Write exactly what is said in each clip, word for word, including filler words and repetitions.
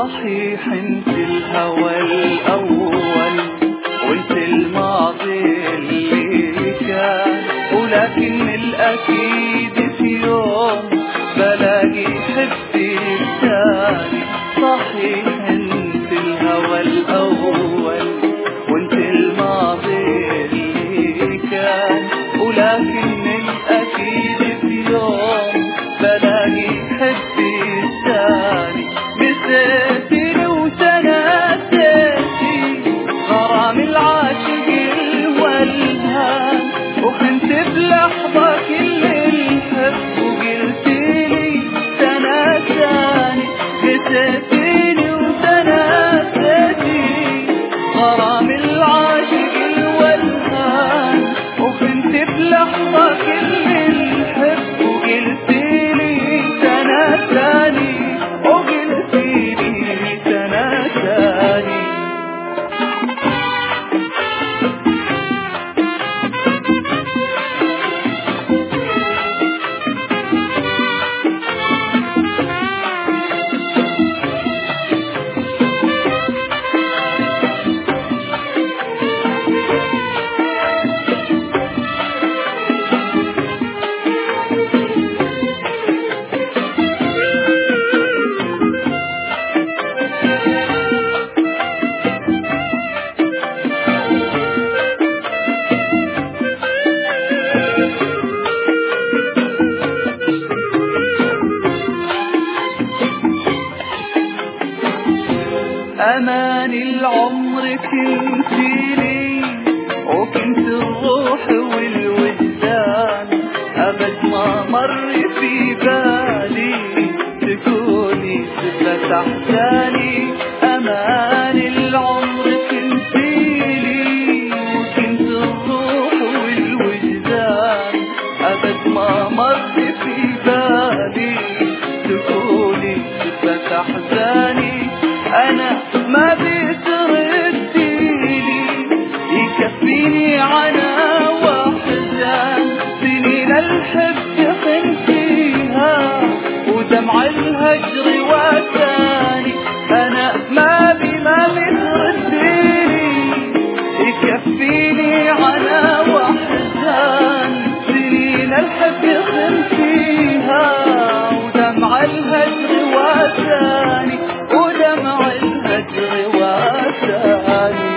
صحيح انت الهوى الأول وانت الماضي اللي كان، ولكن الأكيد في يوم بلاقي حبي الثاني. صحيح انت الهوى الأول وانت الماضي اللي كان، ولكن الأكيد في يوم بلاقي حبي الثاني. نسيتني وتناسيتي غرام العاشق الولهان، وخنت بلحظة كل الحب وقلتيلي تناساني. نسيتني وتناسيتي غرام العاشق الولهان، وخنت بلحظة كل الحب وقلتيلي تناساني وقلتيلي تناساني. أمان العمر كنتيلي وكنت الروح والوجدان، أبد ما مر في بالي تكوني صفة أحزاني. أمان العمر كنتيلي وكنت الروح والوجدان، أبد ما مر في بالي تكوني صفة أحزاني. أنا ما بترديلي يكفيني عنا وحزان، سنين الحب خنتيها ودمع الهجر وثاني. أنا ما بي ما بترديلي يكفيني عنا وحزان، سنين الحب خنتيها ودمع الهجر وثاني، ودمع الهجر وثاني.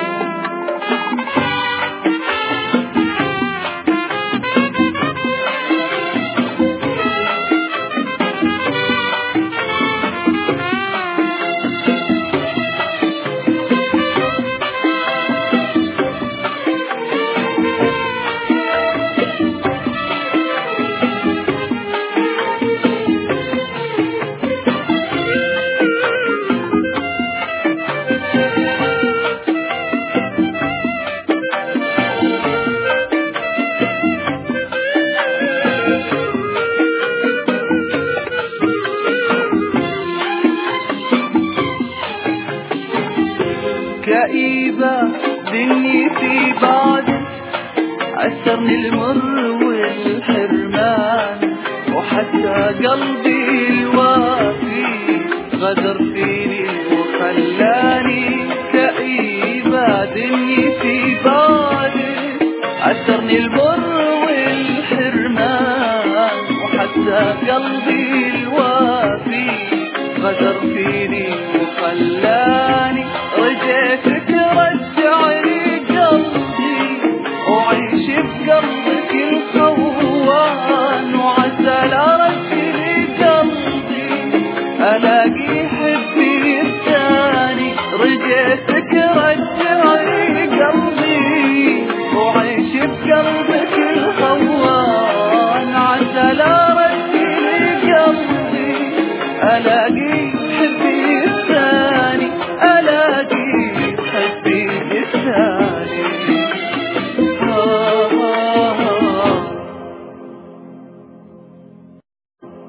كئيبة دنيتي بعدك، عسرني المر والحرمان، وحتى قلبي الوافي غدر فيني وخلاني. كئيبة دنيتي بعدك، عسرني المر والحرمان، وحتى قلبي الوافي غدر فيني وخلاني. رجيتك رجعني قلبي وعيش بقلبك الخوان، وعسى لا رجلي قلبي ألاقي حبي الثاني. رجيتك رجعني قلبي وعيش بقلبك الخوان، عسى لا رجلي قلبي ألاقي